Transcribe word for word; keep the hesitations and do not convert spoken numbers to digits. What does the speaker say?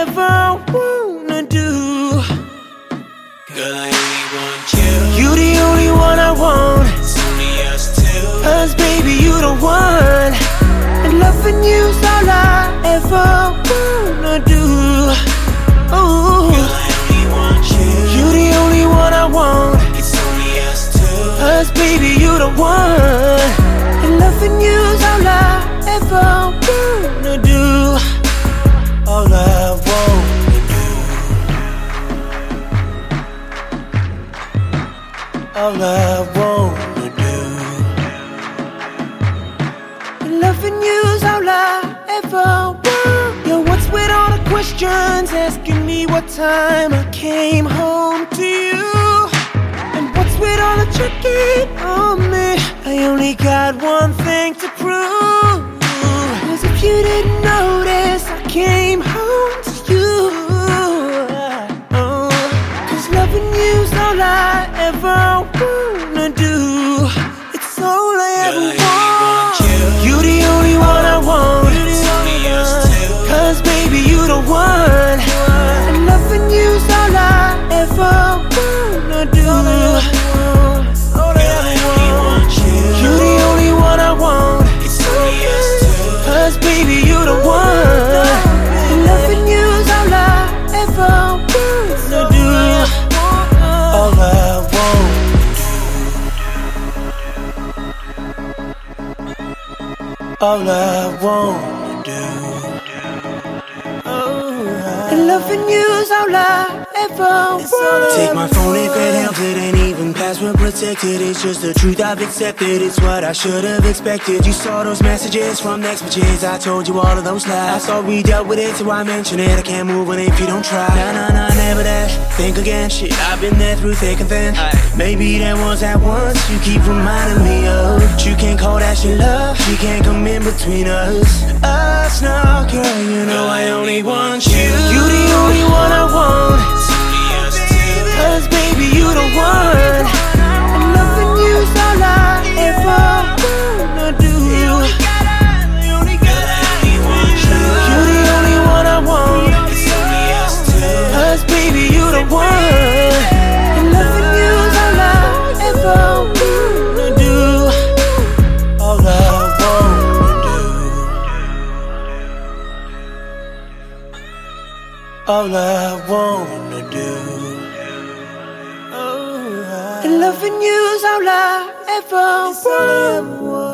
ever wanna do. Girl, I only want you. You the only one I want. It's only us two. Cause baby you the one, and loving you's all I ever wanna do. Ooh. Girl, I only want you. You the only one I want. It's only us two. Cause baby you the one, and loving you's all I ever wanna do. All I wanna do. All I wanna do. And loving you's all I ever want. Yo, what's with all the questions asking me what time I came home to you? And what's with all the checking on me? I only got one thing to prove. Cause if you didn't notice, I came home to you. Oh, cause loving you's all I ever wanna do. It's all I ever Girl, I only want. want you. You the only one I want. It's only us two. Cause baby you the one, and loving you's all I ever wanna do. All I ever want. You the only one I want. It's only us two. Cause baby you the one, and loving you's all I ever wanna do. All I want. All I wanna do. And loving you's all I ever want. Take my phone if it helps, it ain't even password protected. It's just the truth I've accepted, it's what I should have expected. You saw those messages from next bitches, I told you all of those lies. I thought we dealt with it, so I mention it. I can't move on if you don't try. Nah, nah, nah, never that, think again. Shit, I've been there through thick and thin. Maybe there was that once you keep reminding me of. But you can't call that shit love, she can't come in between us. Us now, girl, you know I only want you. You the only one I want. It's only us two. Cause baby you the one, and loving you's all I ever wanna do. Girl, I only want you. You the only one I want. It's only us two. Cause baby you the one, and loving you's all I ever wanna do. All I wanna do. All I wanna do. And loving you's all I ever want.